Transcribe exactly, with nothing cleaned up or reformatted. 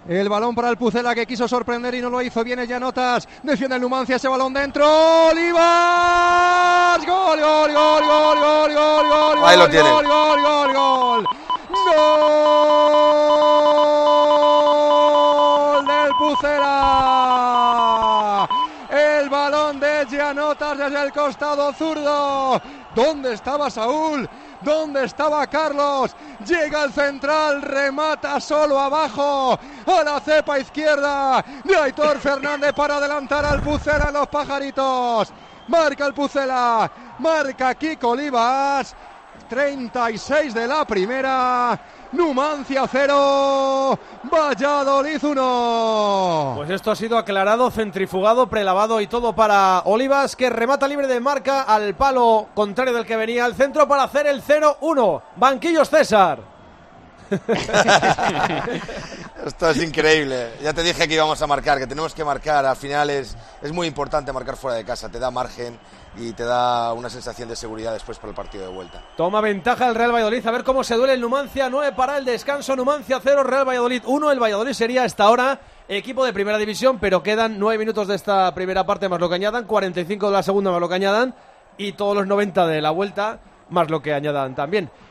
El balón para el Pucela, que quiso sorprender y no lo hizo. Viene Llanotas, defiende el Numancia, ese balón dentro. ¡Olivas! ¡Gol, gol, gol, gol, gol, gol, gol! Ahí lo tiene. ¡Gol, gol, gol, gol! ¡Gol del Pucela! El balón de Llanotas desde el costado zurdo. ¿Dónde estaba Saúl? ¿Dónde estaba Carlos? Llega el central, remata solo abajo, a la cepa izquierda de Aitor Fernández para adelantar al Pucela en los pajaritos. Marca el Pucela, marca Kiko Olivas, treinta y seis de la primera. Numancia cero, Valladolid uno. Pues esto ha sido aclarado, centrifugado, prelavado y todo para Olivas, que remata libre de marca al palo contrario del que venía al centro para hacer el cero uno. Banquillos César. Esto es increíble. Ya te dije que íbamos a marcar, que tenemos que marcar. Al final es, es muy importante marcar fuera de casa, te da margen y te da una sensación de seguridad después para el partido de vuelta. Toma ventaja el Real Valladolid, a ver cómo se duele el Numancia. Nueve para el descanso, Numancia cero, Real Valladolid uno. El Valladolid sería hasta ahora equipo de primera división, pero quedan nueve minutos de esta primera parte más lo que añadan, cuarenta y cinco de la segunda más lo que añadan y todos los noventa de la vuelta más lo que añadan también.